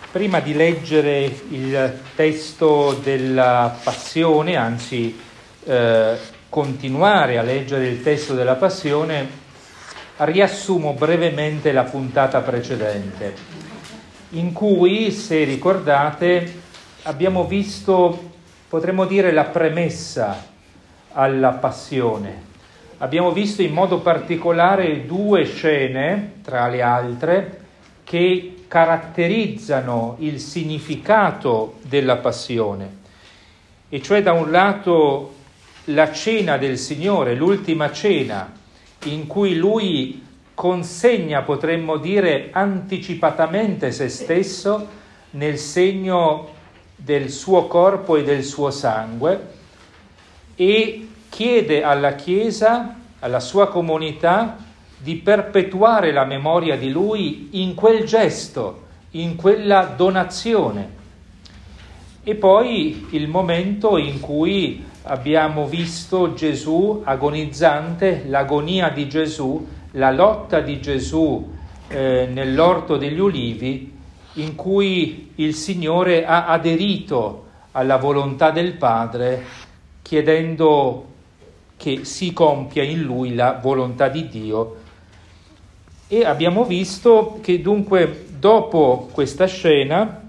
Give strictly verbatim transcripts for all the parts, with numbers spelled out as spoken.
Prima di leggere il testo della Passione, anzi eh, continuare a leggere il testo della Passione, riassumo brevemente la puntata precedente, in cui, se ricordate, abbiamo visto, potremmo dire, la premessa alla Passione. Abbiamo visto in modo particolare due scene, tra le altre, che caratterizzano il significato della Passione, e cioè da un lato la cena del Signore, l'ultima cena, in cui Lui consegna, potremmo dire, anticipatamente se stesso nel segno del suo corpo e del suo sangue, e chiede alla Chiesa, alla sua comunità, di perpetuare la memoria di Lui in quel gesto, in quella donazione. E poi il momento in cui abbiamo visto Gesù agonizzante, l'agonia di Gesù, la lotta di Gesù eh, nell'orto degli ulivi, in cui il Signore ha aderito alla volontà del Padre, chiedendo che si compia in Lui la volontà di Dio. E abbiamo visto che dunque dopo questa scena,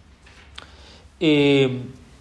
eh,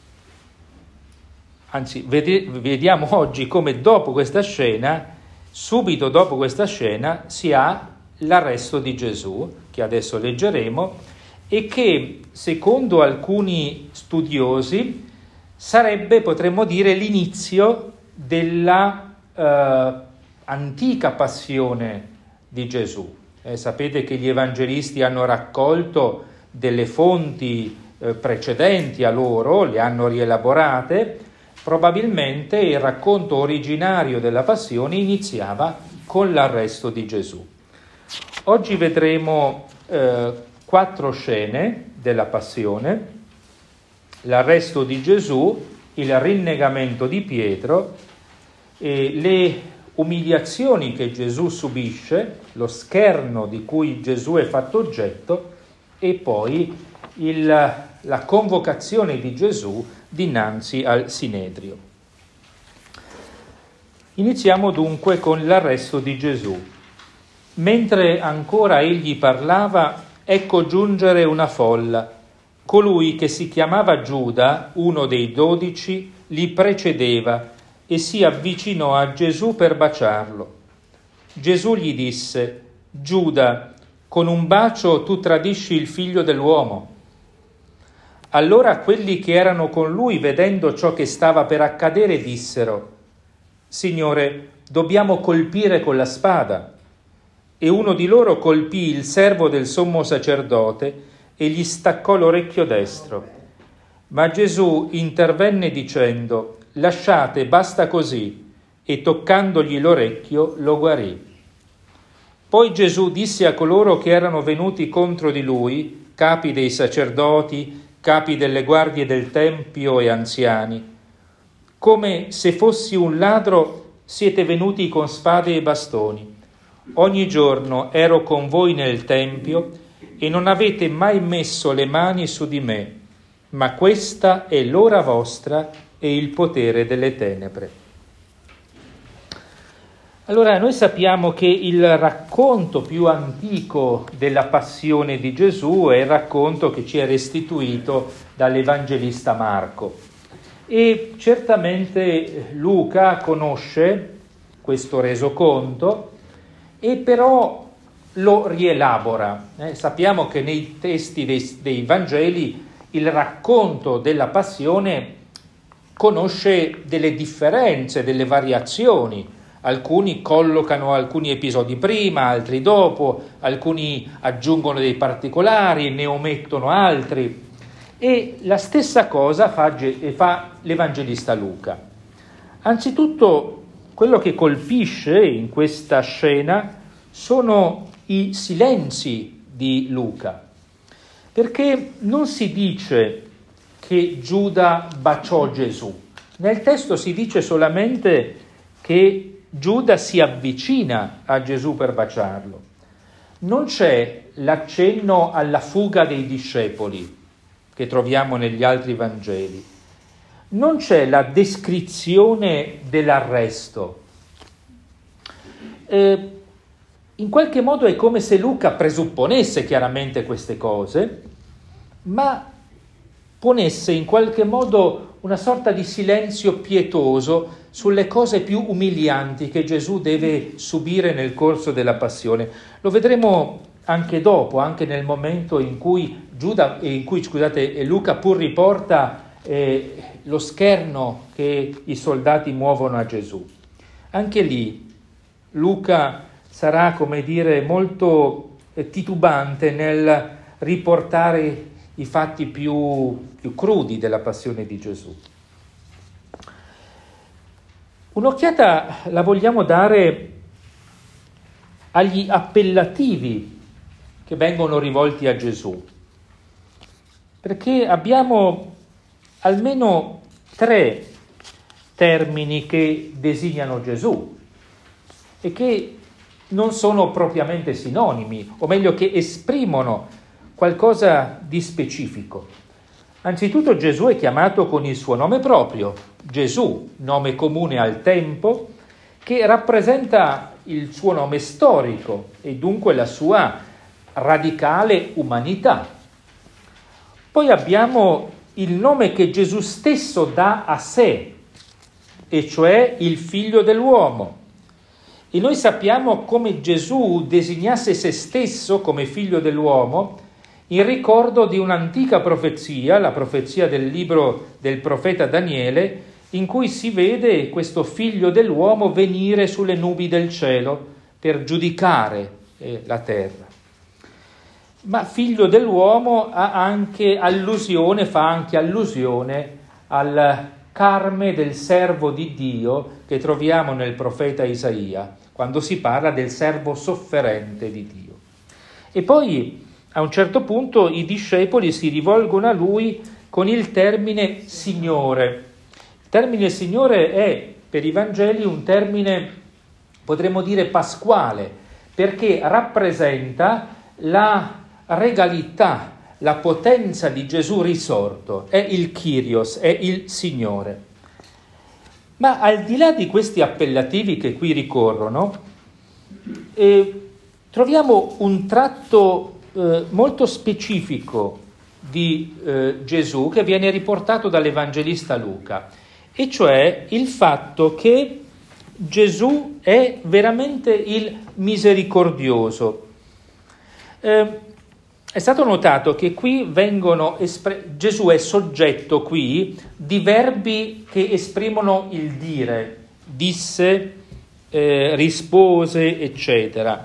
anzi vede, vediamo oggi come dopo questa scena, subito dopo questa scena, si ha l'arresto di Gesù, che adesso leggeremo, e che secondo alcuni studiosi sarebbe, potremmo dire, l'inizio della eh, antica passione di Gesù. Eh, sapete che gli evangelisti hanno raccolto delle fonti eh, precedenti a loro, le hanno rielaborate. Probabilmente il racconto originario della passione iniziava con l'arresto di Gesù. Oggi vedremo eh, quattro scene della passione: l'arresto di Gesù, il rinnegamento di Pietro, e le umiliazioni che Gesù subisce, lo scherno di cui Gesù è fatto oggetto, e poi il, la convocazione di Gesù dinanzi al Sinedrio. Iniziamo dunque con l'arresto di Gesù. Mentre ancora egli parlava, ecco giungere una folla. Colui che si chiamava Giuda, uno dei dodici, li precedeva e si avvicinò a Gesù per baciarlo. Gesù gli disse: Giuda, con un bacio tu tradisci il figlio dell'uomo. Allora quelli che erano con lui, vedendo ciò che stava per accadere, dissero: Signore, dobbiamo colpire con la spada. E uno di loro colpì il servo del sommo sacerdote e gli staccò l'orecchio destro. Ma Gesù intervenne dicendo: Lasciate, basta così, e toccandogli l'orecchio lo guarì. Poi Gesù disse a coloro che erano venuti contro di lui, capi dei sacerdoti, capi delle guardie del Tempio e anziani: come se fossi un ladro siete venuti con spade e bastoni. Ogni giorno ero con voi nel Tempio e non avete mai messo le mani su di me, ma questa è l'ora vostra e il potere delle tenebre. Allora, noi sappiamo che il racconto più antico della passione di Gesù è il racconto che ci è restituito dall'Evangelista Marco. E certamente Luca conosce questo resoconto, e però lo rielabora. Eh, sappiamo che nei testi dei, dei Vangeli il racconto della passione conosce delle differenze, delle variazioni. Alcuni collocano alcuni episodi prima, altri dopo, alcuni aggiungono dei particolari, ne omettono altri. E la stessa cosa fa, fa l'Evangelista Luca. Anzitutto, quello che colpisce in questa scena sono i silenzi di Luca, perché non si dice che Giuda baciò Gesù. Nel testo si dice solamente che Giuda si avvicina a Gesù per baciarlo. Non c'è l'accenno alla fuga dei discepoli che troviamo negli altri Vangeli. Non c'è la descrizione dell'arresto. Eh, in qualche modo è come se Luca presupponesse chiaramente queste cose, ma ponesse in qualche modo una sorta di silenzio pietoso sulle cose più umilianti che Gesù deve subire nel corso della passione. Lo vedremo anche dopo, anche nel momento in cui Giuda, in cui scusate, Luca pur riporta eh, lo scherno che i soldati muovono a Gesù. Anche lì Luca sarà, come dire, molto eh, titubante nel riportare i fatti più, più crudi della passione di Gesù. Un'occhiata la vogliamo dare agli appellativi che vengono rivolti a Gesù, perché abbiamo almeno tre termini che designano Gesù e che non sono propriamente sinonimi, o meglio che esprimono qualcosa di specifico. Anzitutto Gesù è chiamato con il suo nome proprio, Gesù, nome comune al tempo, che rappresenta il suo nome storico e dunque la sua radicale umanità. Poi abbiamo il nome che Gesù stesso dà a sé, e cioè il Figlio dell'uomo. E noi sappiamo come Gesù designasse se stesso come Figlio dell'uomo in ricordo di un'antica profezia, la profezia del libro del profeta Daniele, in cui si vede questo Figlio dell'uomo venire sulle nubi del cielo per giudicare eh, la terra. Ma Figlio dell'uomo ha anche allusione, fa anche allusione al carme del servo di Dio che troviamo nel profeta Isaia, quando si parla del servo sofferente di Dio. E poi a un certo punto i discepoli si rivolgono a lui con il termine Signore. Il termine Signore è per i Vangeli un termine, potremmo dire, pasquale, perché rappresenta la regalità, la potenza di Gesù risorto, è il Kyrios, è il Signore. Ma al di là di questi appellativi che qui ricorrono, eh, troviamo un tratto eh, molto specifico di eh, Gesù che viene riportato dall'Evangelista Luca, e cioè il fatto che Gesù è veramente il misericordioso. Eh, È stato notato che qui vengono espre- Gesù è soggetto qui di verbi che esprimono il dire, disse, eh, rispose, eccetera.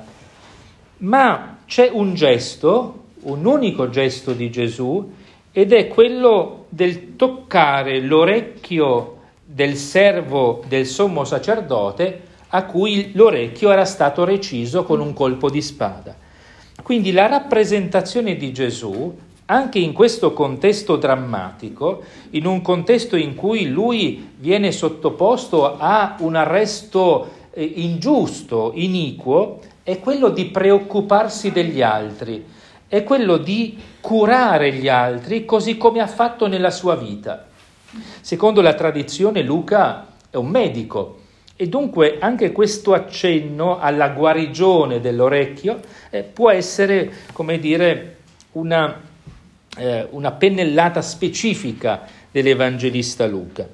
Ma c'è un gesto, un unico gesto di Gesù, ed è quello del toccare l'orecchio del servo del sommo sacerdote a cui l'orecchio era stato reciso con un colpo di spada. Quindi la rappresentazione di Gesù, anche in questo contesto drammatico, in un contesto in cui lui viene sottoposto a un arresto eh, ingiusto, iniquo, è quello di preoccuparsi degli altri, è quello di curare gli altri così come ha fatto nella sua vita. Secondo la tradizione Luca è un medico, e dunque anche questo accenno alla guarigione dell'orecchio eh, può essere, come dire, una, eh, una pennellata specifica dell'Evangelista Luca.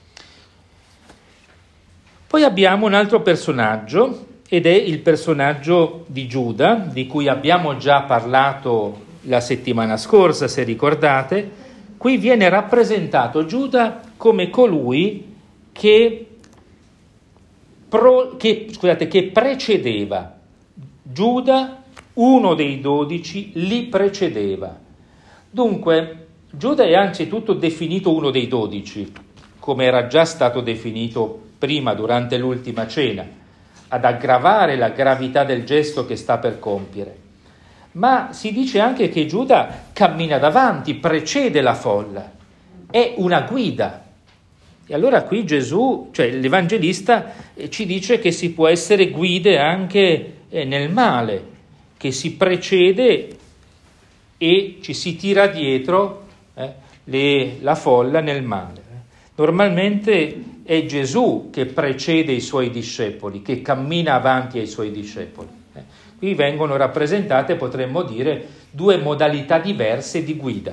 Poi abbiamo un altro personaggio, ed è il personaggio di Giuda, di cui abbiamo già parlato la settimana scorsa, se ricordate. Qui viene rappresentato Giuda come colui che Pro, che, scusate, che precedeva. Giuda, uno dei dodici, li precedeva. Dunque, Giuda è anzitutto definito uno dei dodici, come era già stato definito prima durante l'ultima cena, ad aggravare la gravità del gesto che sta per compiere. Ma si dice anche che Giuda cammina davanti, precede la folla, è una guida. E allora qui Gesù, cioè l'Evangelista, ci dice che si può essere guide anche nel male, che si precede e ci si tira dietro eh, le, la folla nel male. Normalmente è Gesù che precede i suoi discepoli, che cammina avanti ai suoi discepoli. Eh. Qui vengono rappresentate, potremmo dire, due modalità diverse di guida.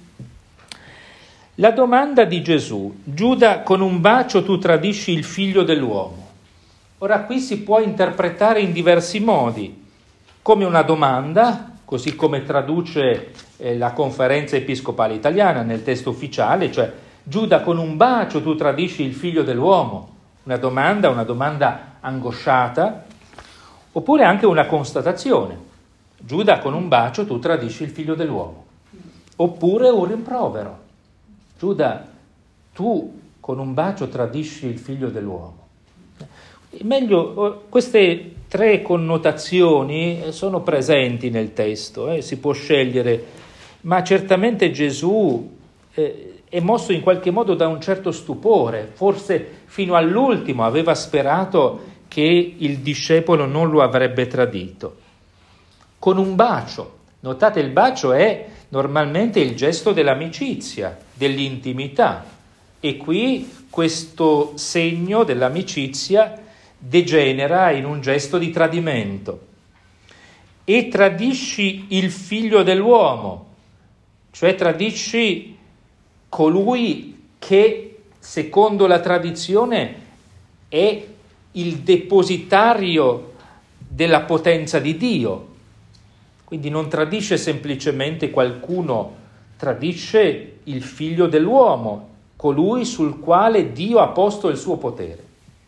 La domanda di Gesù: Giuda, con un bacio tu tradisci il figlio dell'uomo. Ora qui si può interpretare in diversi modi, come una domanda, così come traduce eh, la Conferenza Episcopale Italiana nel testo ufficiale, cioè Giuda, con un bacio tu tradisci il figlio dell'uomo. Una domanda, una domanda angosciata, oppure anche una constatazione. Giuda, con un bacio tu tradisci il figlio dell'uomo. Oppure un rimprovero. Giuda, tu con un bacio tradisci il figlio dell'uomo. Meglio, queste tre connotazioni sono presenti nel testo, eh, si può scegliere, ma certamente Gesù eh, è mosso in qualche modo da un certo stupore, forse fino all'ultimo aveva sperato che il discepolo non lo avrebbe tradito. Con un bacio, notate il bacio è normalmente il gesto dell'amicizia, dell'intimità, e qui questo segno dell'amicizia degenera in un gesto di tradimento. E tradisci il figlio dell'uomo, cioè tradisci colui che, secondo la tradizione, è il depositario della potenza di Dio. Quindi non tradisce semplicemente qualcuno, tradisce il figlio dell'uomo, colui sul quale Dio ha posto il suo potere.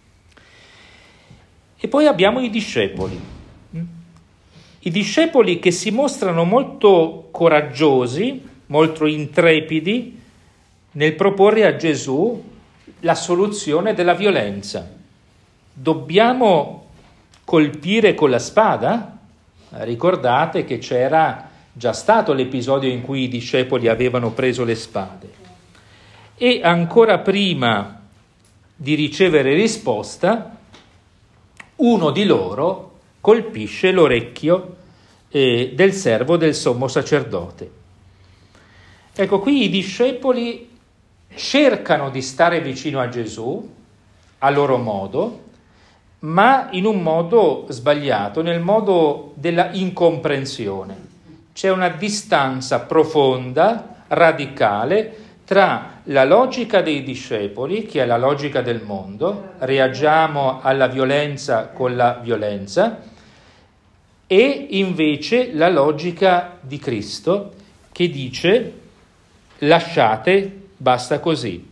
E poi abbiamo i discepoli. I discepoli che si mostrano molto coraggiosi, molto intrepidi nel proporre a Gesù la soluzione della violenza. Dobbiamo colpire con la spada? Ricordate che c'era già stato l'episodio in cui i discepoli avevano preso le spade. E ancora prima di ricevere risposta, uno di loro colpisce l'orecchio eh, del servo del sommo sacerdote. Ecco, qui i discepoli cercano di stare vicino a Gesù, a loro modo, ma in un modo sbagliato, nel modo della incomprensione. C'è una distanza profonda, radicale, tra la logica dei discepoli, che è la logica del mondo, reagiamo alla violenza con la violenza, e invece la logica di Cristo, che dice lasciate, basta così.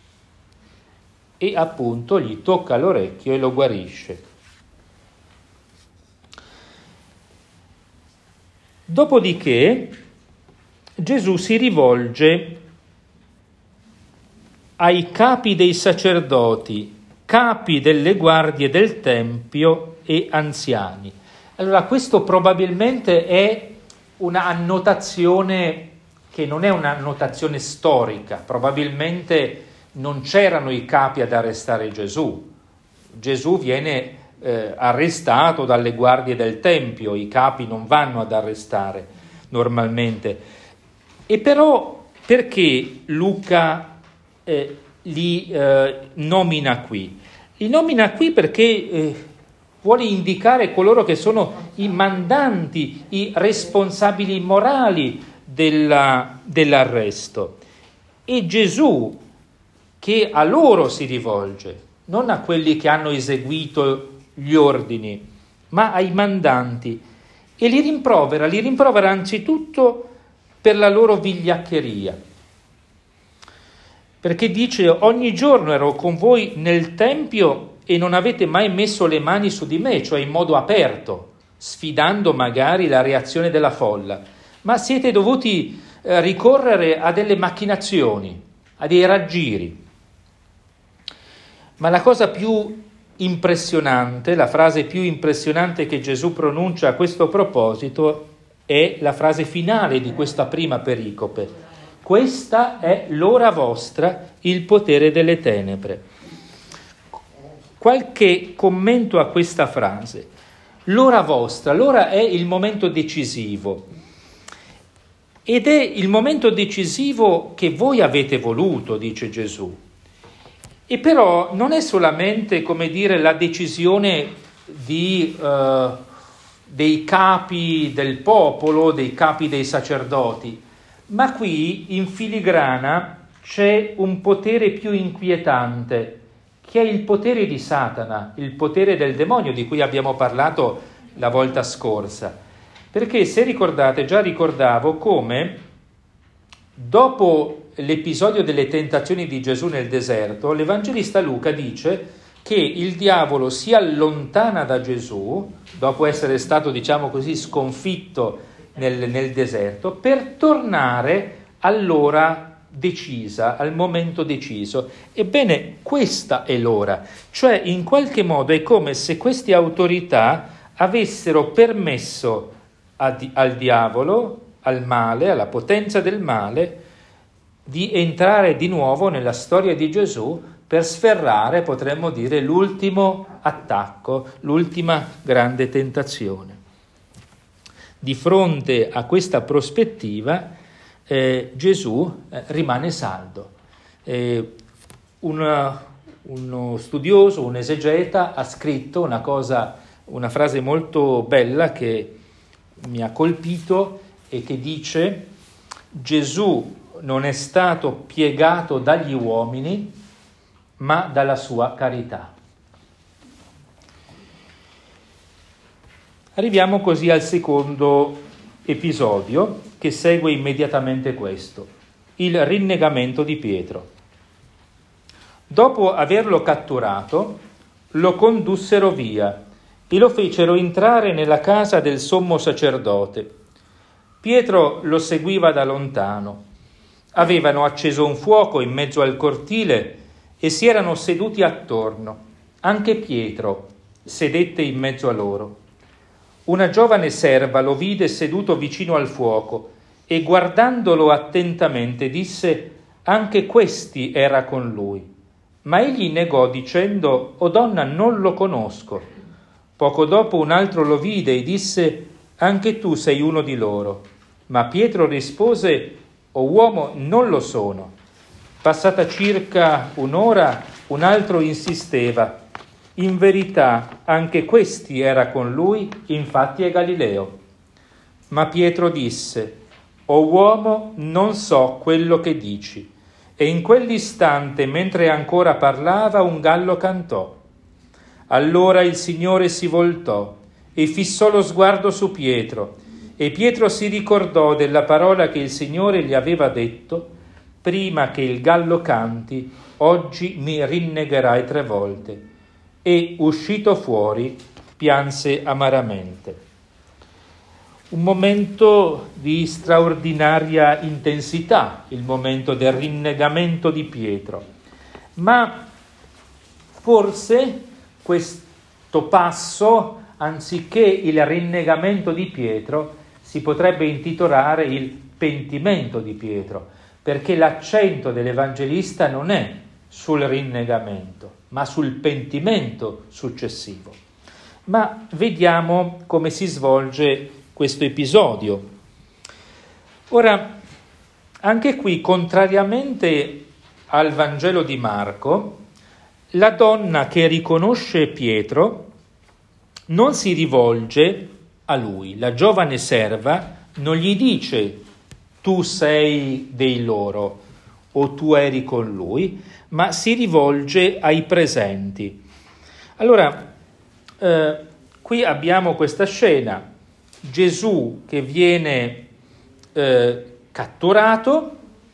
E appunto gli tocca l'orecchio e lo guarisce. Dopodiché Gesù si rivolge ai capi dei sacerdoti, capi delle guardie del Tempio e anziani. Allora, questo probabilmente è una annotazione che non è un'annotazione storica, probabilmente non c'erano i capi ad arrestare Gesù. Gesù viene eh, arrestato dalle guardie del Tempio, i capi non vanno ad arrestare normalmente. E però perché Luca eh, li eh, nomina qui? Li nomina qui perché eh, vuole indicare coloro che sono i mandanti, i responsabili morali della, dell'arresto. E Gesù, che a loro si rivolge, non a quelli che hanno eseguito gli ordini, ma ai mandanti, e li rimprovera, li rimprovera anzitutto per la loro vigliaccheria. Perché dice: ogni giorno ero con voi nel Tempio e non avete mai messo le mani su di me, cioè in modo aperto, sfidando magari la reazione della folla, ma siete dovuti eh, ricorrere a delle macchinazioni, a dei raggiri. Ma la cosa più impressionante, la frase più impressionante che Gesù pronuncia a questo proposito è la frase finale di questa prima pericope. Questa è l'ora vostra, il potere delle tenebre. Qualche commento a questa frase. l'ora vostra, l'ora è il momento decisivo. Ed è il momento decisivo che voi avete voluto, dice Gesù. E però non è solamente, come dire, la decisione di, eh, dei capi del popolo, dei capi dei sacerdoti, ma qui in filigrana c'è un potere più inquietante, che è il potere di Satana, il potere del demonio di cui abbiamo parlato la volta scorsa. Perché se ricordate, già ricordavo come dopo l'episodio delle tentazioni di Gesù nel deserto, l'Evangelista Luca dice che il diavolo si allontana da Gesù, dopo essere stato, diciamo così, sconfitto nel, nel deserto, per tornare all'ora decisa, al momento deciso. Ebbene, questa è l'ora, cioè in qualche modo è come se queste autorità avessero permesso a, al diavolo, al male, alla potenza del male, di entrare di nuovo nella storia di Gesù per sferrare, potremmo dire, l'ultimo attacco, l'ultima grande tentazione. Di fronte a questa prospettiva, eh, Gesù eh, rimane saldo. Eh, una, uno studioso, un esegeta, ha scritto una cosa, una frase molto bella che mi ha colpito e che dice: Gesù non è stato piegato dagli uomini, ma dalla sua carità. Arriviamo così al secondo episodio che segue immediatamente questo, il rinnegamento di Pietro. Dopo averlo catturato, lo condussero via e lo fecero entrare nella casa del sommo sacerdote. Pietro lo seguiva da lontano. Avevano acceso un fuoco in mezzo al cortile e si erano seduti attorno. Anche Pietro sedette in mezzo a loro. Una giovane serva lo vide seduto vicino al fuoco e guardandolo attentamente disse: anche questi era con lui. Ma egli negò dicendo: o donna, non lo conosco. Poco dopo un altro lo vide e disse: anche tu sei uno di loro. Ma Pietro rispose: o uomo, non lo sono. Passata circa un'ora, un altro insisteva: in verità anche questi era con lui, infatti è Galileo. Ma Pietro disse: o uomo, non so quello che dici. E in quell'istante, mentre ancora parlava, un gallo cantò. Allora il Signore si voltò e fissò lo sguardo su Pietro, e Pietro si ricordò della parola che il Signore gli aveva detto: prima che il gallo canti, oggi mi rinnegherai tre volte. E uscito fuori, pianse amaramente. Un momento di straordinaria intensità, il momento del rinnegamento di Pietro. Ma forse questo passo, anziché il rinnegamento di Pietro, si potrebbe intitolare il pentimento di Pietro, perché l'accento dell'Evangelista non è sul rinnegamento, ma sul pentimento successivo. Ma vediamo come si svolge questo episodio. Ora, anche qui, contrariamente al Vangelo di Marco, la donna che riconosce Pietro non si rivolge a lui. La giovane serva non gli dice: tu sei dei loro o tu eri con lui, ma si rivolge ai presenti. Allora, eh, qui abbiamo questa scena: Gesù che viene eh, catturato,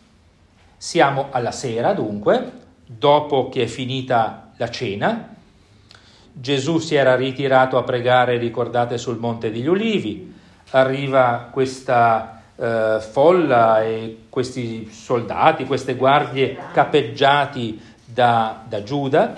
siamo alla sera dunque, dopo che è finita la cena. Gesù si era ritirato a pregare, ricordate, sul Monte degli Ulivi. Arriva questa eh, folla e questi soldati, queste guardie capeggiati da, da Giuda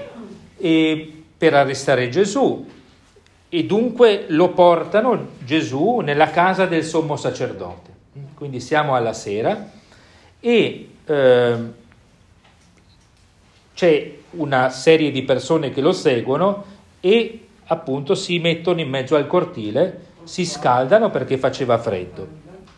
e per arrestare Gesù. E dunque lo portano, Gesù, nella casa del sommo sacerdote. Quindi siamo alla sera e eh, c'è una serie di persone che lo seguono e appunto si mettono in mezzo al cortile, si scaldano perché faceva freddo.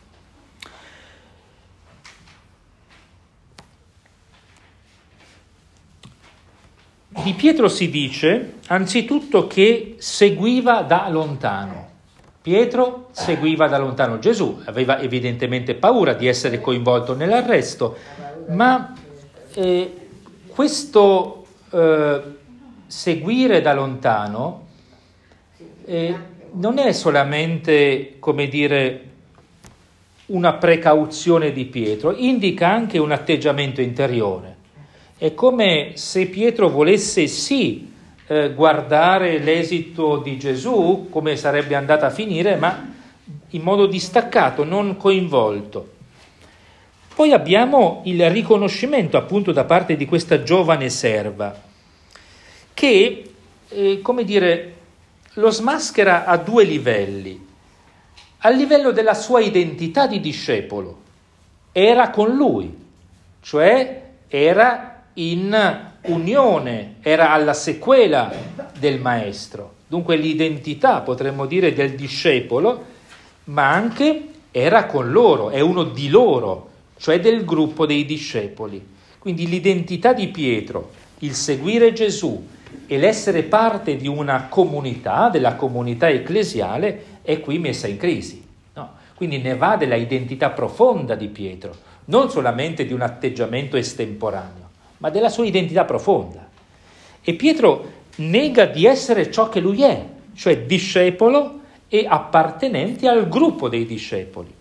Di Pietro si dice anzitutto che seguiva da lontano. Pietro seguiva da lontano Gesù, aveva evidentemente paura di essere coinvolto nell'arresto, ma eh, questo eh, seguire da lontano eh, non è solamente, come dire, una precauzione di Pietro, indica anche un atteggiamento interiore. È come se Pietro volesse sì eh, guardare l'esito di Gesù, come sarebbe andata a finire, ma in modo distaccato, non coinvolto. Poi abbiamo il riconoscimento appunto da parte di questa giovane serva, che, eh, come dire, lo smaschera a due livelli. Al livello della sua identità di discepolo, era con lui, cioè era in unione, era alla sequela del maestro, dunque l'identità, potremmo dire, del discepolo, ma anche era con loro, è uno di loro, cioè del gruppo dei discepoli. Quindi l'identità di Pietro, il seguire Gesù e l'essere parte di una comunità, della comunità ecclesiale, è qui messa in crisi. No? Quindi ne va della identità profonda di Pietro, non solamente di un atteggiamento estemporaneo, ma della sua identità profonda. E Pietro nega di essere ciò che lui è, cioè discepolo e appartenente al gruppo dei discepoli.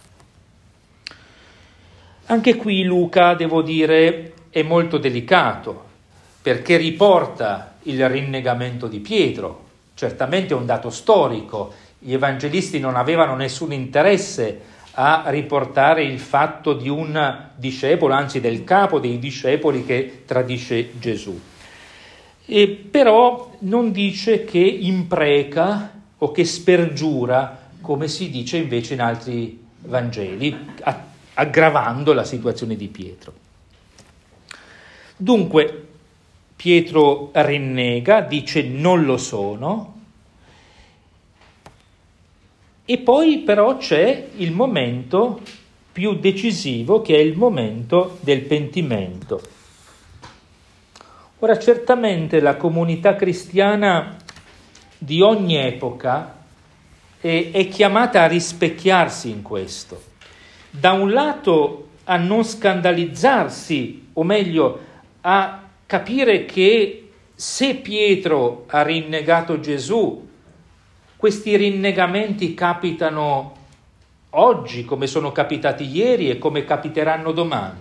Anche qui Luca, devo dire, è molto delicato, perché riporta il rinnegamento di Pietro. Certamente è un dato storico, gli evangelisti non avevano nessun interesse a riportare il fatto di un discepolo, anzi del capo dei discepoli che tradisce Gesù. E però non dice che impreca o che spergiura, come si dice invece in altri Vangeli, aggravando la situazione di Pietro. Dunque, Pietro rinnega, dice non lo sono, e poi però c'è il momento più decisivo, che è il momento del pentimento. Ora, certamente la comunità cristiana di ogni epoca è, è chiamata a rispecchiarsi in questo. Da un lato a non scandalizzarsi, o meglio, a capire che se Pietro ha rinnegato Gesù, questi rinnegamenti capitano oggi come sono capitati ieri e come capiteranno domani.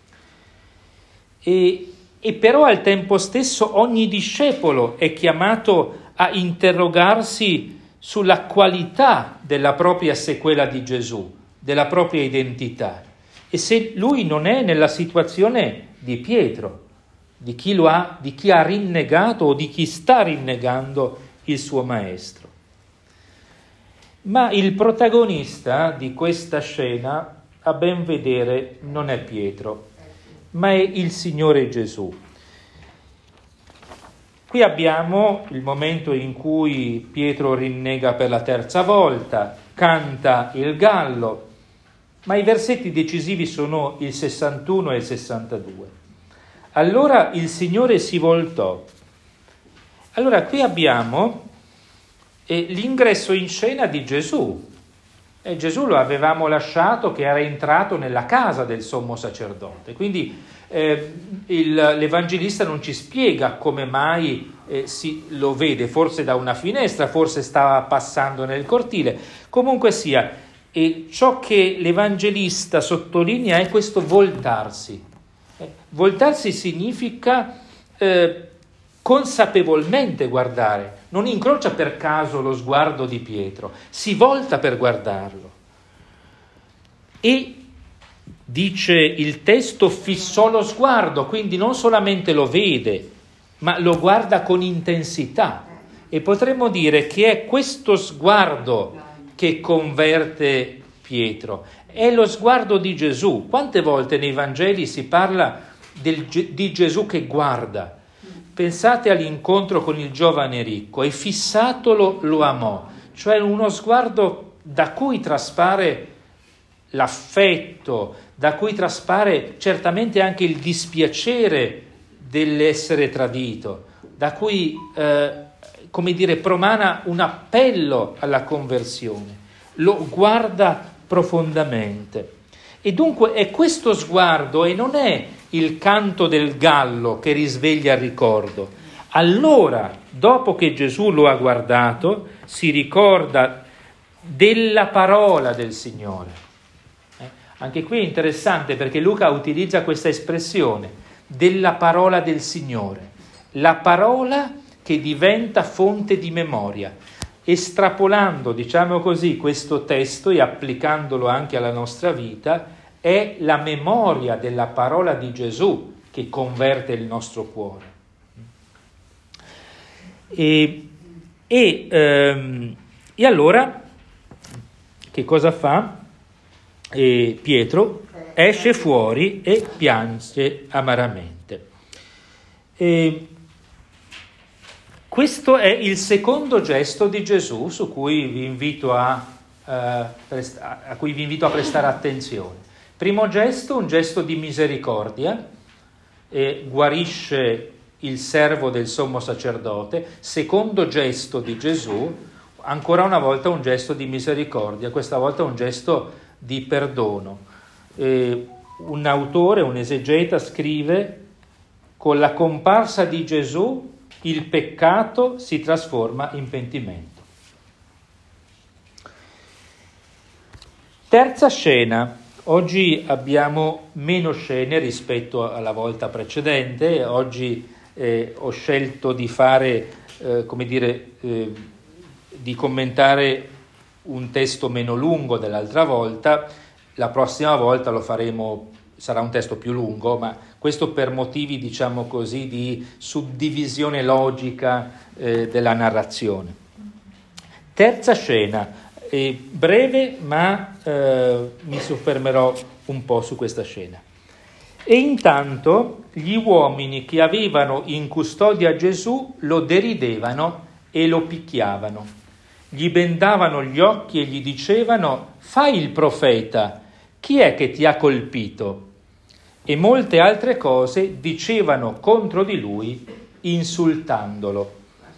E, e però al tempo stesso ogni discepolo è chiamato a interrogarsi sulla qualità della propria sequela di Gesù, della propria identità. E se lui non è nella situazione di Pietro, di chi lo ha, di chi ha rinnegato o di chi sta rinnegando il suo maestro. Ma il protagonista di questa scena, a ben vedere, non è Pietro, ma è il Signore Gesù. Qui abbiamo il momento in cui Pietro rinnega per la terza volta, canta il gallo, ma i versetti decisivi sono il sessantuno e il sessantadue. Allora il Signore si voltò. Allora qui abbiamo E l'ingresso in scena di Gesù. E Gesù lo avevamo lasciato che era entrato nella casa del sommo sacerdote. Quindi eh, il, l'Evangelista non ci spiega come mai eh, si lo vede, forse da una finestra, forse stava passando nel cortile. Comunque sia, e ciò che l'Evangelista sottolinea è questo voltarsi. Eh, voltarsi significa eh, consapevolmente guardare. Non incrocia per caso lo sguardo di Pietro, si volta per guardarlo. E, dice il testo, fissò lo sguardo, quindi non solamente lo vede, ma lo guarda con intensità. E potremmo dire che è questo sguardo che converte Pietro, è lo sguardo di Gesù. Quante volte nei Vangeli si parla del, di Gesù che guarda? pensate all'incontro con il giovane ricco, e fissatolo lo amò, cioè uno sguardo da cui traspare l'affetto, da cui traspare certamente anche il dispiacere dell'essere tradito, da cui, eh, come dire, promana un appello alla conversione, lo guarda profondamente. E dunque è questo sguardo, e non è il canto del gallo che risveglia il ricordo. Allora, dopo che Gesù lo ha guardato, si ricorda della parola del Signore. Eh? Anche qui è interessante perché Luca utilizza questa espressione, della parola del Signore. La parola che diventa fonte di memoria. Estrapolando, diciamo così, questo testo e applicandolo anche alla nostra vita, è la memoria della parola di Gesù che converte il nostro cuore. E, e, ehm, e allora, che cosa fa? E Pietro esce fuori e piange amaramente. E questo è il secondo gesto di Gesù su cui vi invito a, eh, prest- a cui vi invito a prestare attenzione. Primo gesto, un gesto di misericordia, e guarisce il servo del sommo sacerdote. Secondo gesto di Gesù, ancora una volta un gesto di misericordia, questa volta un gesto di perdono. E un autore, un esegeta, scrive: con la comparsa di Gesù il peccato si trasforma in pentimento. Terza scena. Oggi abbiamo meno scene rispetto alla volta precedente. Oggi eh, ho scelto di fare, eh, come dire, eh, di commentare un testo meno lungo dell'altra volta. La prossima volta lo faremo, sarà un testo più lungo, ma questo per motivi, diciamo così, di suddivisione logica eh, della narrazione. Terza scena. È breve, ma eh, mi soffermerò un po' su questa scena. E intanto gli uomini che avevano in custodia Gesù lo deridevano e lo picchiavano. Gli bendavano gli occhi e gli dicevano: fai il profeta, chi è che ti ha colpito? E molte altre cose dicevano contro di lui, insultandolo.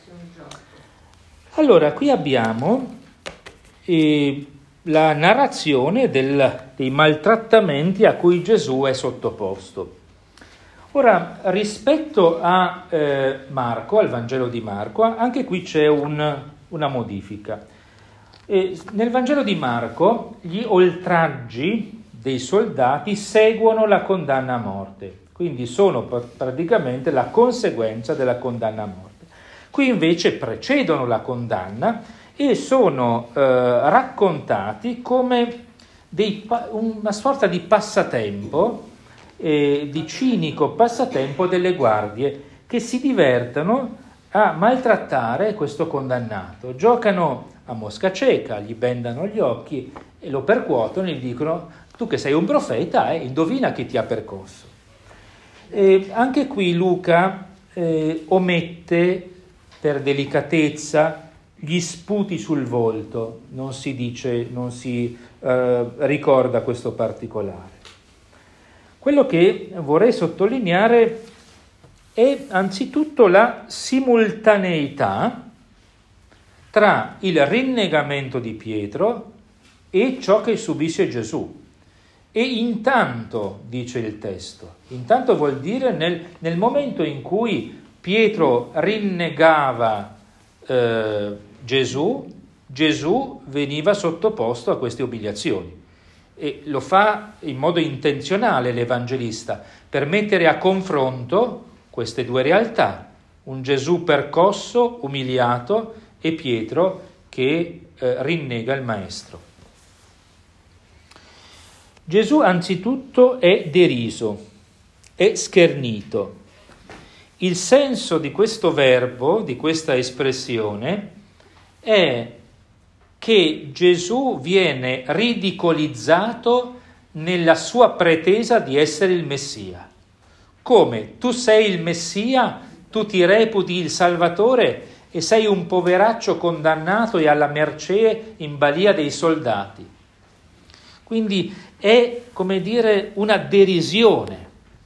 Allora, qui abbiamo E la narrazione del, dei maltrattamenti a cui Gesù è sottoposto. Ora, rispetto a eh, Marco, al Vangelo di Marco, anche qui c'è un, una modifica. E nel Vangelo di Marco gli oltraggi dei soldati seguono la condanna a morte, quindi sono praticamente la conseguenza della condanna a morte. Qui invece precedono la condanna e sono eh, raccontati come dei, una sorta di passatempo, eh, di cinico passatempo delle guardie che si divertono a maltrattare questo condannato. Giocano a mosca cieca, gli bendano gli occhi e lo percuotono e gli dicono: tu che sei un profeta, eh, indovina chi ti ha percosso. E anche qui Luca eh, omette per delicatezza gli sputi sul volto, non si dice, non si eh, ricorda questo particolare. Quello che vorrei sottolineare è anzitutto la simultaneità tra il rinnegamento di Pietro e ciò che subisce Gesù. E intanto, dice il testo, intanto vuol dire nel, nel momento in cui Pietro rinnegava eh, Gesù, Gesù veniva sottoposto a queste umiliazioni, e lo fa in modo intenzionale l'Evangelista per mettere a confronto queste due realtà, un Gesù percosso, umiliato, e Pietro che eh, rinnega il Maestro. Gesù anzitutto è deriso, è schernito. Il senso di questo verbo, di questa espressione, è che Gesù viene ridicolizzato nella sua pretesa di essere il Messia. Come? Tu sei il Messia? tu ti reputi il Salvatore e sei un poveraccio condannato e alla mercé in balia dei soldati. Quindi è, come dire, una derisione.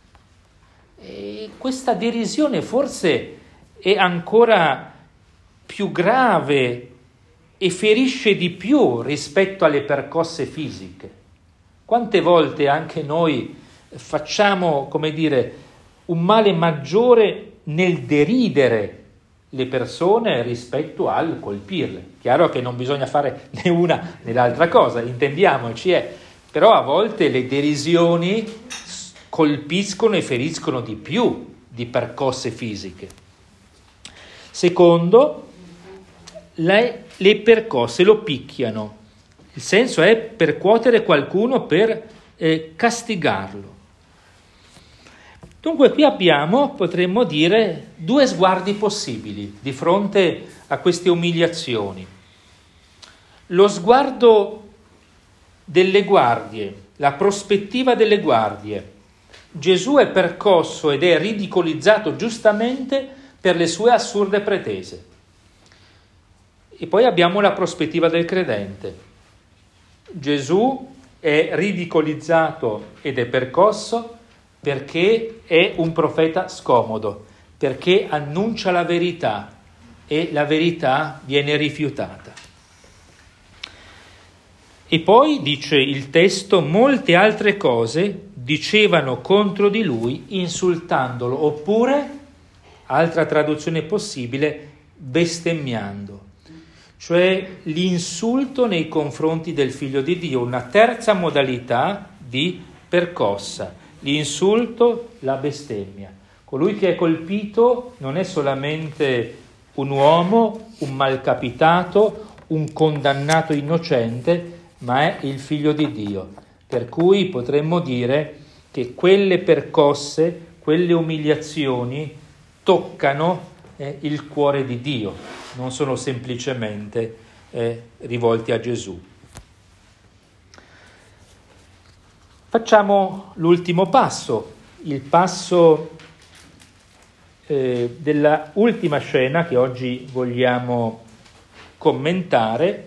E questa derisione forse è ancora più grave e ferisce di più rispetto alle percosse fisiche. Quante volte anche noi facciamo, come dire, un male maggiore nel deridere le persone rispetto al colpirle. Chiaro che non bisogna fare né una né l'altra cosa, intendiamoci, eh. Però a volte le derisioni colpiscono e feriscono di più di percosse fisiche. Secondo, le, le percosse lo picchiano. Il senso è percuotere qualcuno per eh, castigarlo. Dunque qui abbiamo, potremmo dire, due sguardi possibili di fronte a queste umiliazioni. Lo sguardo delle guardie, la prospettiva delle guardie. Gesù è percosso ed è ridicolizzato giustamente per le sue assurde pretese. E poi abbiamo la prospettiva del credente. Gesù è ridicolizzato ed è percosso perché è un profeta scomodo, perché annuncia la verità e la verità viene rifiutata. E poi, dice il testo, molte altre cose dicevano contro di lui insultandolo, oppure, altra traduzione possibile, bestemmiando. Cioè l'insulto nei confronti del Figlio di Dio, una terza modalità di percossa. L'insulto, la bestemmia. Colui che è colpito non è solamente un uomo, un malcapitato, un condannato innocente, ma è il Figlio di Dio. Per cui potremmo dire che quelle percosse, quelle umiliazioni toccano eh, il cuore di Dio, non sono semplicemente eh, rivolti a Gesù. Facciamo l'ultimo passo, il passo eh, della ultima scena che oggi vogliamo commentare,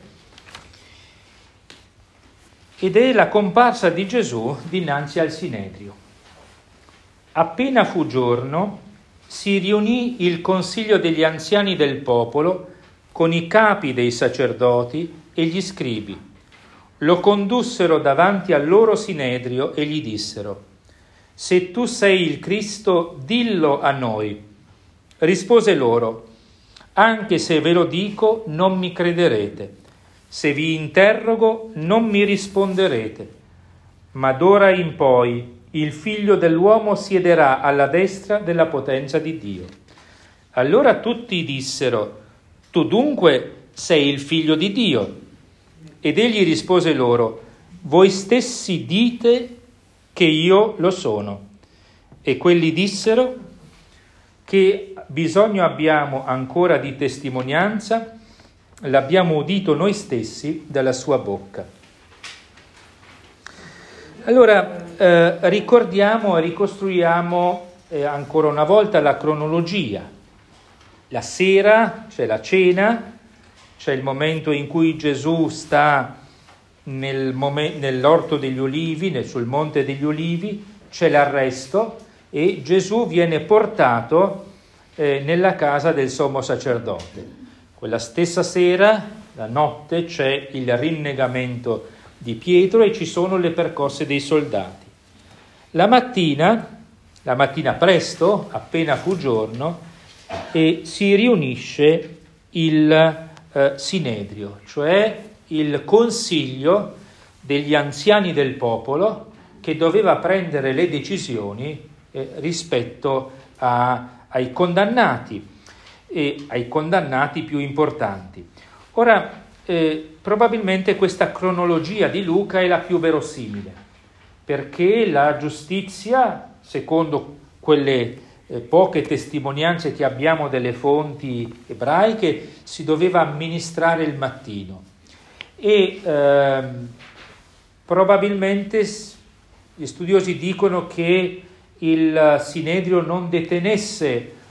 ed è la comparsa di Gesù dinanzi al Sinedrio. Appena fu giorno, si riunì il consiglio degli anziani del popolo con i capi dei sacerdoti e gli scribi. Lo condussero davanti al loro Sinedrio e gli dissero: «Se tu sei il Cristo, dillo a noi». Rispose loro: «Anche se ve lo dico, non mi crederete. Se vi interrogo, non mi risponderete. Ma d'ora in poi il Figlio dell'uomo siederà alla destra della potenza di Dio». Allora tutti dissero: «Tu dunque sei il Figlio di Dio». Ed egli rispose loro: «Voi stessi dite che io lo sono». E quelli dissero: «Che bisogno abbiamo ancora di testimonianza? L'abbiamo udito noi stessi dalla sua bocca». Allora eh, ricordiamo e ricostruiamo eh, ancora una volta la cronologia. La sera c'è la cena, c'è il momento in cui Gesù sta nel momen- nell'orto degli Ulivi, nel, sul monte degli Ulivi, c'è l'arresto e Gesù viene portato eh, nella casa del sommo sacerdote. Quella stessa sera, la notte, c'è il rinnegamento di Pietro e ci sono le percosse dei soldati. La mattina, la mattina presto, appena fu giorno, e si riunisce il eh, Sinedrio, cioè il consiglio degli anziani del popolo che doveva prendere le decisioni eh, rispetto a, ai condannati e ai condannati più importanti. Ora, eh, probabilmente questa cronologia di Luca è la più verosimile, perché la giustizia, secondo quelle eh, poche testimonianze che abbiamo delle fonti ebraiche, si doveva amministrare il mattino e ehm, probabilmente gli studiosi dicono che il Sinedrio non detenesse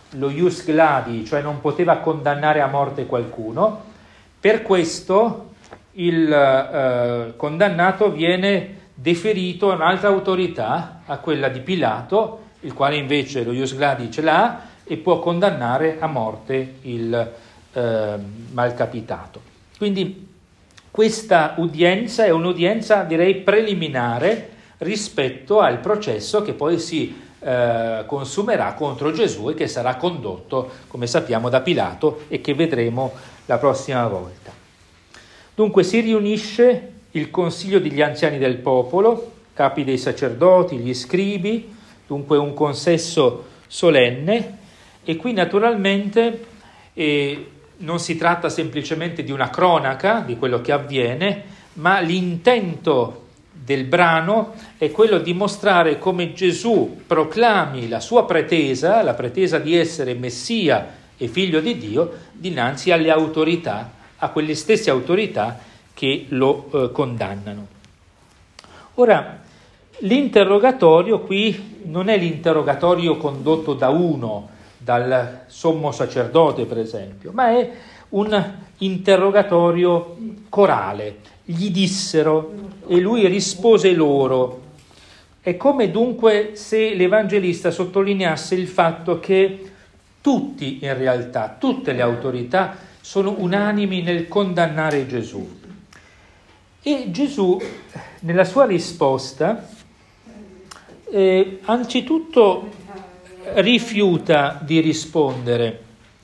lo ius gladi, cioè non poteva condannare a morte qualcuno. Per questo il eh, condannato viene deferito a un'altra autorità, a quella di Pilato, il quale invece lo ius gladi ce l'ha e può condannare a morte il eh, malcapitato. Quindi questa udienza è un'udienza, direi, preliminare rispetto al processo che poi si eh, consumerà contro Gesù e che sarà condotto, come sappiamo, da Pilato e che vedremo la prossima volta. Dunque si riunisce il consiglio degli anziani del popolo, capi dei sacerdoti, gli scribi, dunque un consesso solenne, e qui naturalmente eh, non si tratta semplicemente di una cronaca di quello che avviene, ma l'intento del brano è quello di mostrare come Gesù proclami la sua pretesa, la pretesa di essere Messia e figlio di Dio, dinanzi alle autorità, a quelle stesse autorità che lo eh, condannano. Ora, l'interrogatorio qui non è l'interrogatorio condotto da uno, dal sommo sacerdote per esempio, ma è un interrogatorio corale. Gli dissero e lui rispose loro. È come dunque se l'Evangelista sottolineasse il fatto che tutti in realtà, tutte le autorità sono unanimi nel condannare Gesù. E Gesù, nella sua risposta, eh, anzitutto rifiuta di rispondere.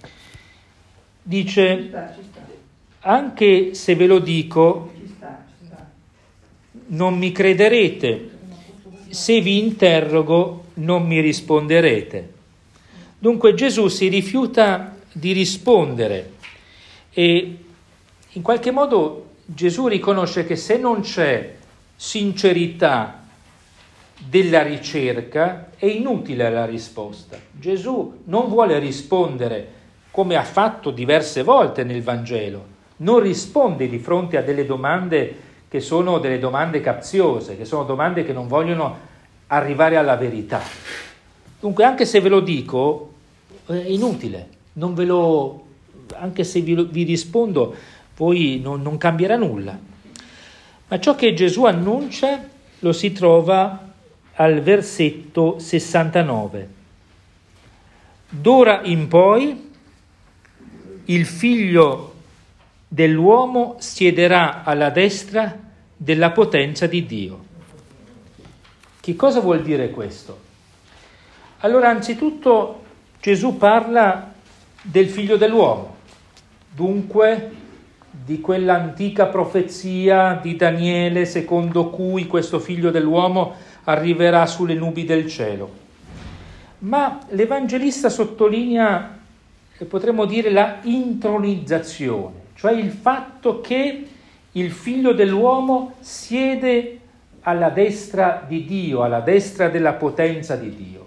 Dice, anche se ve lo dico, non mi crederete, se vi interrogo non mi risponderete. Dunque Gesù si rifiuta di rispondere e in qualche modo Gesù riconosce che se non c'è sincerità della ricerca è inutile la risposta. Gesù non vuole rispondere come ha fatto diverse volte nel Vangelo, non risponde di fronte a delle domande che sono delle domande capziose, che sono domande che non vogliono arrivare alla verità. Dunque anche se ve lo dico è inutile, non ve lo, anche se vi, vi rispondo poi non, non cambierà nulla. Ma ciò che Gesù annuncia lo si trova al versetto sessantanove. D'ora in poi il figlio dell'uomo siederà alla destra della potenza di Dio. Che cosa vuol dire questo? Allora, anzitutto Gesù parla del figlio dell'uomo, dunque di quell'antica profezia di Daniele secondo cui questo figlio dell'uomo arriverà sulle nubi del cielo. Ma l'Evangelista sottolinea, potremmo dire, la intronizzazione, cioè il fatto che il figlio dell'uomo siede alla destra di Dio, alla destra della potenza di Dio.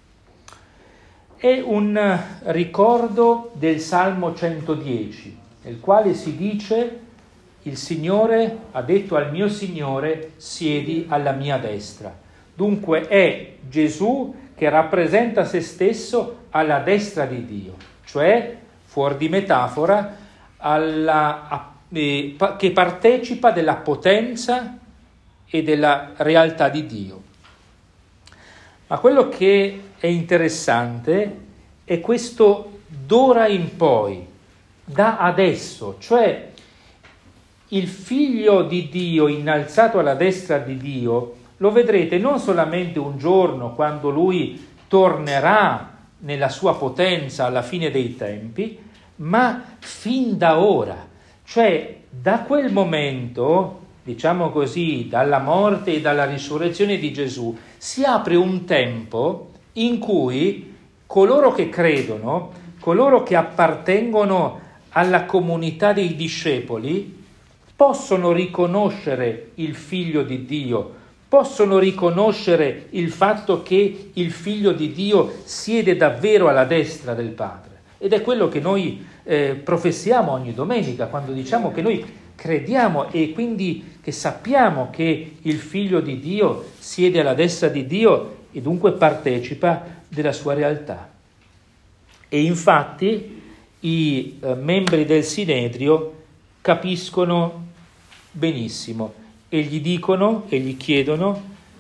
È un ricordo del Salmo centodieci, nel quale si dice: il Signore ha detto al mio Signore, siedi alla mia destra. Dunque è Gesù che rappresenta se stesso alla destra di Dio, cioè, fuori di metafora, alla, eh, che partecipa della potenza e della realtà di Dio. Ma quello che è interessante è questo d'ora in poi, da adesso, cioè il figlio di Dio innalzato alla destra di Dio lo vedrete non solamente un giorno quando lui tornerà nella sua potenza alla fine dei tempi, ma fin da ora, cioè da quel momento, diciamo così, dalla morte e dalla risurrezione di Gesù, si apre un tempo in cui coloro che credono, coloro che appartengono alla comunità dei discepoli, possono riconoscere il Figlio di Dio, possono riconoscere il fatto che il Figlio di Dio siede davvero alla destra del Padre. Ed è quello che noi eh, professiamo ogni domenica, quando diciamo che noi crediamo e quindi che sappiamo che il Figlio di Dio siede alla destra di Dio e dunque partecipa della sua realtà. E infatti i eh, membri del Sinedrio capiscono benissimo e gli dicono e gli chiedono: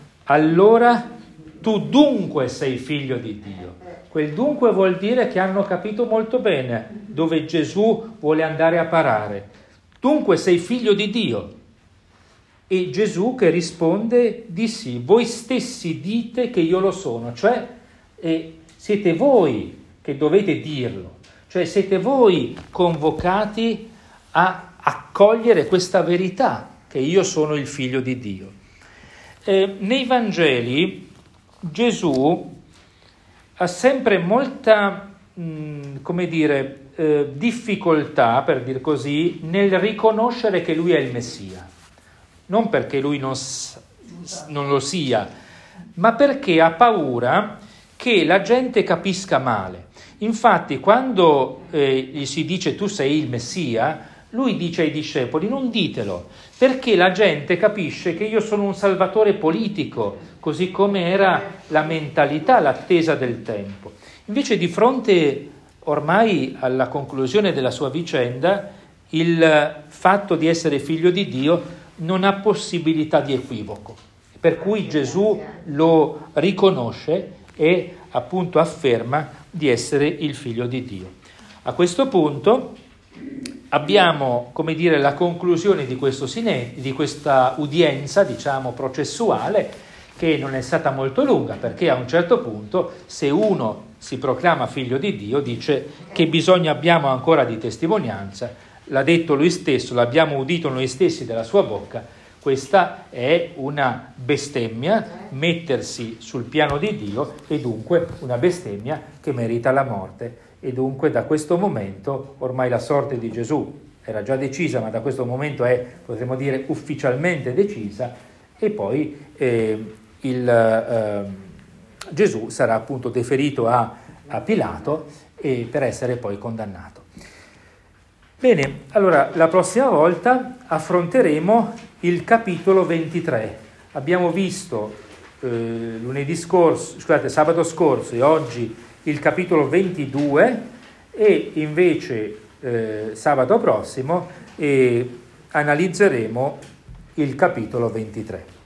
allora tu dunque sei figlio di Dio. Quel dunque vuol dire che hanno capito molto bene dove Gesù vuole andare a parare. Dunque sei figlio di Dio. E Gesù che risponde di sì, voi stessi dite che io lo sono, cioè eh, siete voi che dovete dirlo, cioè siete voi convocati a accogliere questa verità che io sono il figlio di Dio. Eh, nei Vangeli Gesù ha sempre molta, mh, come dire, eh, difficoltà, per dir così, nel riconoscere che lui è il Messia. Non perché lui non, non lo sia, ma perché ha paura che la gente capisca male. Infatti, quando eh, gli si dice tu sei il Messia, lui dice ai discepoli: non ditelo, perché la gente capisce che io sono un salvatore politico, così come era la mentalità, l'attesa del tempo. Invece, di fronte ormai alla conclusione della sua vicenda, il fatto di essere figlio di Dio non ha possibilità di equivoco, per cui Gesù lo riconosce e appunto afferma di essere il figlio di Dio. A questo punto abbiamo, come dire, la conclusione di questo sine, di questa udienza, diciamo, processuale, che non è stata molto lunga, perché a un certo punto, se uno si proclama figlio di Dio, dice: che bisogno abbiamo ancora di testimonianza? L'ha detto lui stesso, l'abbiamo udito noi stessi dalla sua bocca. Questa è una bestemmia, mettersi sul piano di Dio, e dunque una bestemmia che merita la morte. E dunque da questo momento ormai la sorte di Gesù era già decisa, ma da questo momento è, potremmo dire, ufficialmente decisa, e poi eh, il, eh, Gesù sarà appunto deferito a, a Pilato e per essere poi condannato. Bene, allora la prossima volta affronteremo il capitolo ventitré. Abbiamo visto eh, lunedì scorso, scusate, sabato scorso e oggi il capitolo ventidue, e invece eh, sabato prossimo eh, analizzeremo il capitolo ventitré.